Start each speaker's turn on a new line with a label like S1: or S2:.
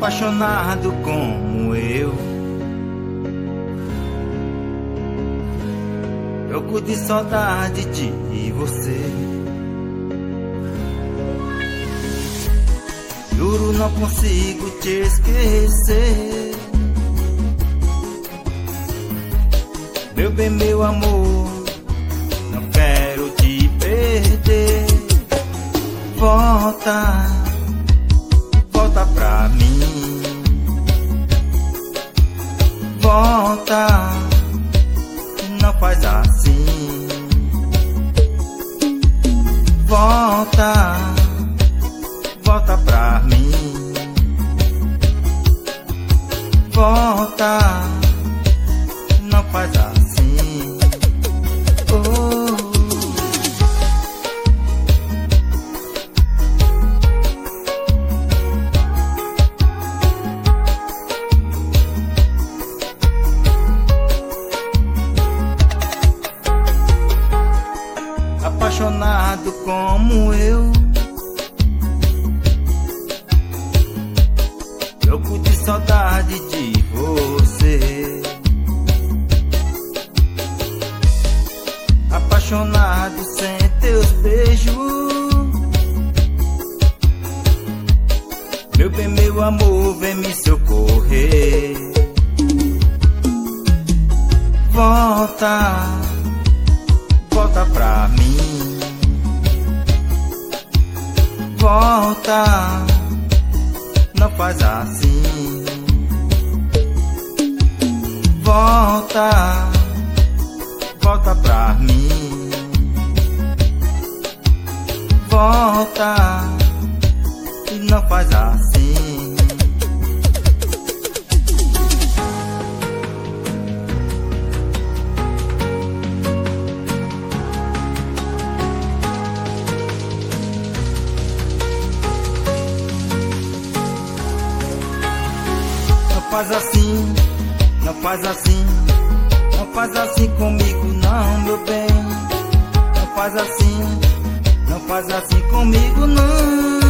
S1: apaixonado como eu, louco de saudade de você. Juro, não consigo te esquecer. Meu bem, meu amor, não quero te perder. Volta, volta pra mim. Volta, não faz assim. Volta, volta pra mim. Volta, não faz assim. Oh. Apaixonado como eu, louco de saudade de você. Apaixonado sem teus beijos. Meu bem, meu amor, vem me socorrer. Volta, volta pra mim. Volta, não faz assim. Volta, volta pra mim. Volta, não faz assim. Não faz assim, não faz assim. Não faz assim comigo não, meu bem. Não faz assim, não faz assim comigo não.